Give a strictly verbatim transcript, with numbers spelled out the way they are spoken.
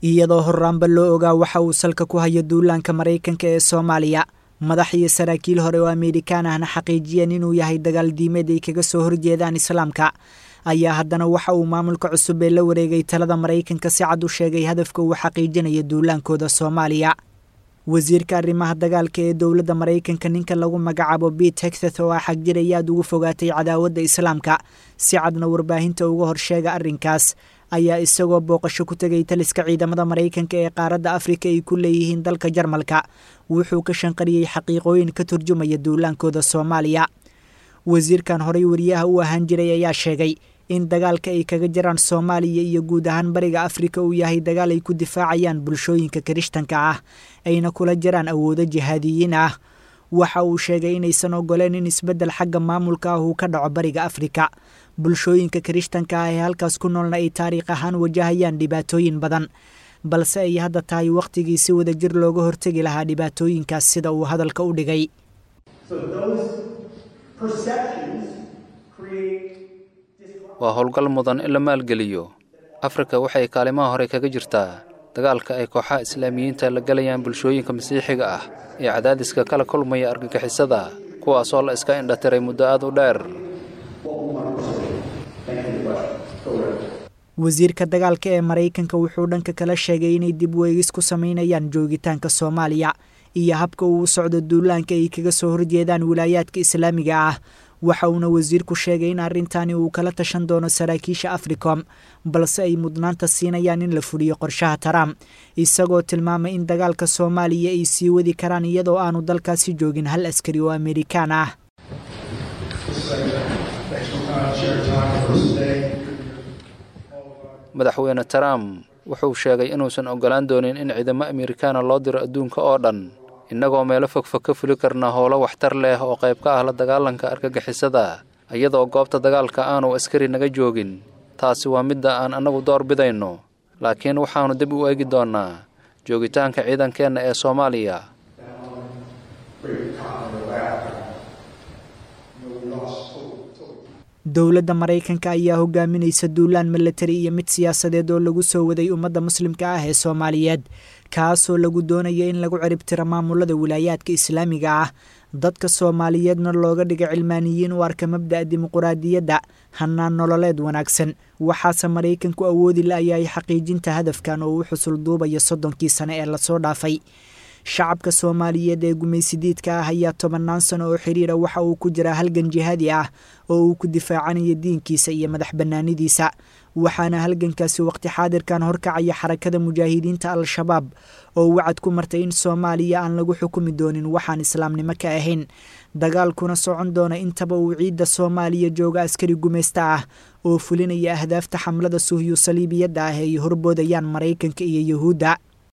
iyadoo horraanba loo ogaa waxa uu salka ku hayo duulaanka Mareykanka ee Soomaaliya. madax iyo saraakiil hore oo Ameerikaan ahna xaqiijiyeen inuu yahay dagaal diimeed ay kaga soo horjeedaan Islaamka, ayaa haddana waxa uu maamulka cusub ee la wareegay talada Mareykanka si cad u sheegay hadafka uu xaqiijinayo duulaankooda Soomaaliya. wasiirka arrimaha dagaalka ee dowladda Mareykanka ninka lagu magacaabo Pete Hegseth oo xaq jiray aad ugu fogaatay cadaawadda Islaamka si cadna warbaahinta uga horsheega arrinkaas, ayaa isagoo booqasho ku tagay taliska ciidamada Mareykanka ee qaaradda Afrika ay ku leeyihiin dalka Jarmalka wuxuu ka shanqariyay xaqiiqooyin ka turjumaya duulaankooda Soomaaliya. wasiirkan horey wariyaha u ahaan jiray ayaa sheegay in dagaalka ay kaga jiraan Soomaaliya iyo guud ahaan bariga Afrika uu yahay dagaal ay ku difaacayaan bulshooyinka Kirishtanka ah ayna kula jiraan awoodo jihaadiyiin ah. waxa uu sheegay inaysan ogoleen in isbeddel xagga maamulka ah uu ka dhaco bariga Afrika. bulshooyinka Kirishtanka ah ee halkaas ku noolna ay taariikh ahaan wajahayaan dhibaatooyin badan, balse ay hadda tahay waqtigii si wada jir looga hortagi lahaa dhibaatooyinkaas sida uu hadalka u dhigay. waa howlgal mudan in la maalgeliyo. Afrika waxay kaalimaha hore kaga jirtaa dagaalka ay kooxaha Islaamiyiinta la galayaan bulshooyinka Masiixiga ah ee cadaadiska kala kulmaya argagixisada, kuwaas oo la iska indhatiray muddo aad u dheer. wasiirka dagaalka ee Mareykanka wuxuu dhanka kala sheegay inay dib u eegis ku sameynayaan joogitaanka Soomaaliya iyo habka uu socdo duulaanka ay kaga soo horjeedaan wilaayaadka Islaamiga ah. waxa uuna wasiirku sheegay in arrintaani uu kala tashan doono saraakiisha Africom, balse ay mudnaanta siinayaan in la fuliyo qorshaha Trump, isagoo tilmaamay in dagaalka Soomaaliya ay sii wadi karaan iyadoo aanu dalkaasi joogin hal askari oo Ameerikaan ah. madaxweyne Trump wuxuu sheegay inuusan ogolaan doonin in ciidamo Ameerikaan loo diro adduunka oo dhan, innagoo meelo fogfog ka fuli karna howlo waxtar leh oo qayb ka ah la dagaalanka argagixisada, iyadoo goobta dagaalka aanu askari naga joogin. taasi waa midda aan annagu door bidayno, laakiin waxaanu dib u eegi doonaa joogitaanka ciidankeenna ee Soomaaliya. dowladda Mareykanka ayaa hogaaminaysa duulaan military iyo mid siyaasadeed oo lagu soo waday ummadda muslimka ah ee Soomaaliyeed, kaasoo lagu doonayo in lagu ciribtiro maamulada wilaayaadka Islaamiga ah. dadka Soomaaliyeedna looga dhigo cilmaaniyiin u arka mabda'a dimuqraadiyadda hanaan nololeed wanaagsan. waxaase Mareykanku awoodi la'yahay xaqiijinta hadafkan oo uu xusul duubaya soddonkii sano ee lasoo dhaafay. shacabka Soomaaliyeed ee gumaysidiidka ah ayaa tobanaan sano oo xiriira waxa uu ku jiraa halgan jihaadi ah oo uu ku difaacanayo diinkiisa iyo madax bannaanidiisa, waxaana halgankaasi waqti xaadirkan horkacaya xarakada mujaahidiinta Al-Shabaab oo wacad ku martay in Soomaaliya aan lagu xukumi doonin waxaan islaamnimo ka ahayn. dagaalkuna socon doona intaba uu ciidda Soomaaliya jooga askari gumaysta ah oo fulinaya ahdaafta xamlada suhyu saliibiyadda ah ee horboodayaan Mareykanka iyo Yahuudda.